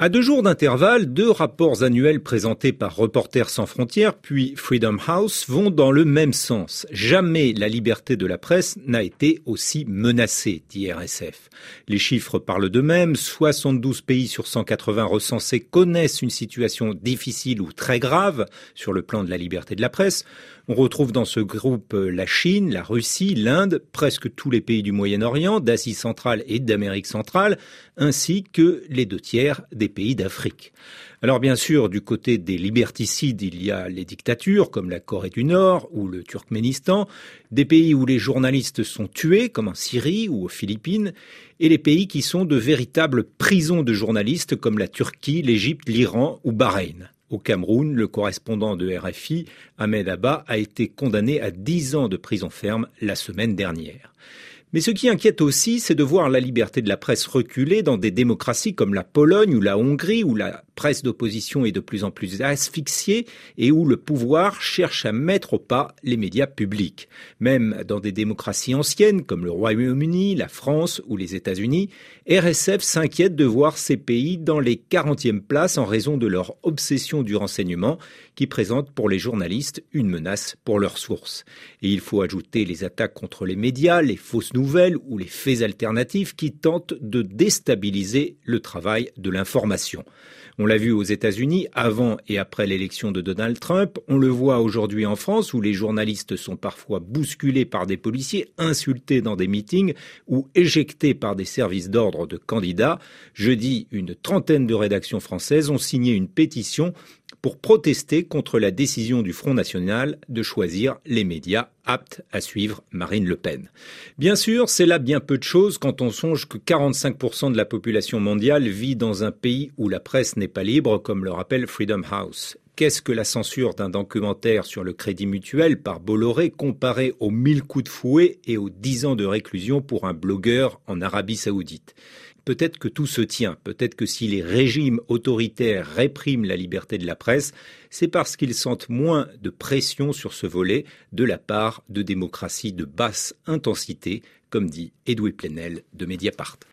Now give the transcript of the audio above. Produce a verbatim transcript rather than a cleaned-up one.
À deux jours d'intervalle, deux rapports annuels présentés par Reporters sans frontières puis Freedom House vont dans le même sens. Jamais la liberté de la presse n'a été aussi menacée, dit R S F. Les chiffres parlent d'eux-mêmes. soixante-douze pays sur cent quatre-vingts recensés connaissent une situation difficile ou très grave sur le plan de la liberté de la presse. On retrouve dans ce groupe la Chine, la Russie, l'Inde, presque tous les pays du Moyen-Orient, d'Asie centrale et d'Amérique centrale, ainsi que les deux tiers des pays d'Afrique. Alors bien sûr, du côté des liberticides, il y a les dictatures comme la Corée du Nord ou le Turkménistan, des pays où les journalistes sont tués comme en Syrie ou aux Philippines, et les pays qui sont de véritables prisons de journalistes comme la Turquie, l'Égypte, l'Iran ou Bahreïn. Au Cameroun, le correspondant de R F I, Ahmed Abba, a été condamné à dix ans de prison ferme la semaine dernière. Mais ce qui inquiète aussi, c'est de voir la liberté de la presse reculer dans des démocraties comme la Pologne ou la Hongrie, où la presse d'opposition est de plus en plus asphyxiée et où le pouvoir cherche à mettre au pas les médias publics. Même dans des démocraties anciennes comme le Royaume-Uni, la France ou les États-Unis, R S F s'inquiète de voir ces pays dans les quarantième places en raison de leur obsession du renseignement qui présente pour les journalistes une menace pour leurs sources. Et il faut ajouter les attaques contre les médias, les fausses nouvelles ou les faits alternatifs qui tentent de déstabiliser le travail de l'information. On l'a vu aux États-Unis avant et après l'élection de Donald Trump. On le voit aujourd'hui en France où les journalistes sont parfois bousculés par des policiers, insultés dans des meetings ou éjectés par des services d'ordre de candidats. Jeudi, une trentaine de rédactions françaises ont signé une pétition pour protester contre la décision du Front National de choisir les médias aptes à suivre Marine Le Pen. Bien sûr, c'est là bien peu de choses quand on songe que quarante-cinq pour cent de la population mondiale vit dans un pays où la presse n'est pas libre, comme le rappelle Freedom House. Qu'est-ce que la censure d'un documentaire sur le Crédit Mutuel par Bolloré comparé aux mille coups de fouet et aux dix ans de réclusion pour un blogueur en Arabie Saoudite ? Peut-être que tout se tient, peut-être que si les régimes autoritaires répriment la liberté de la presse, c'est parce qu'ils sentent moins de pression sur ce volet de la part de démocraties de basse intensité, comme dit Edoui Plenel de Mediapart.